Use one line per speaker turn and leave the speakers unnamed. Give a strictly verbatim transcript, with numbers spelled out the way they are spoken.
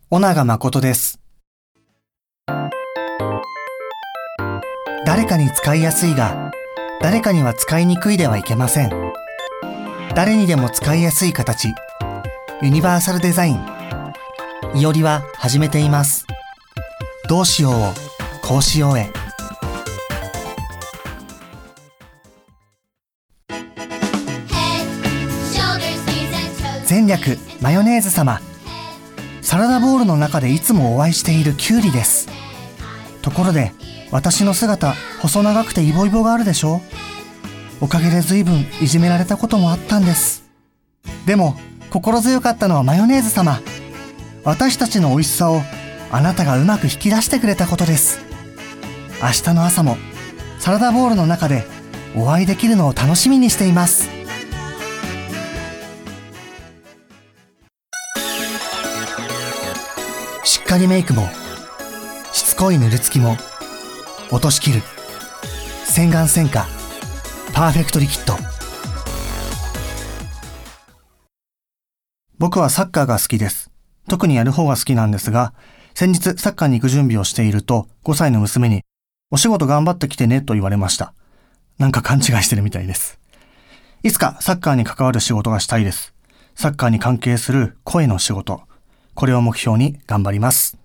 尾長誠です。誰かに使いやすいが、誰かには使いにくいではいけません。誰にでも使いやすい形、ユニバーサルデザイン。いおりは始めています。どうしようをこうしようへ。前略マヨネーズ様。サラダボウルの中でいつもお会いしているキュウリです。ところで私の姿、細長くてイボイボがあるでしょ。おかげで随分いじめられたこともあったんです。でも心強かったのはマヨネーズ様。私たちの美味しさをあなたがうまく引き出してくれたことです。明日の朝もサラダボウルの中でお会いできるのを楽しみにしています。しっかりメイクもしつこいぬるつきも落としきる洗顔洗化パーフェクトリキッド。僕はサッカーが好きです。特にやる方が好きなんですが、先日サッカーに行く準備をしているとごさいの娘にお仕事頑張ってきてねと言われました。なんか勘違いしてるみたいです。いつかサッカーに関わる仕事がしたいです。サッカーに関係する声の仕事、これを目標に頑張ります。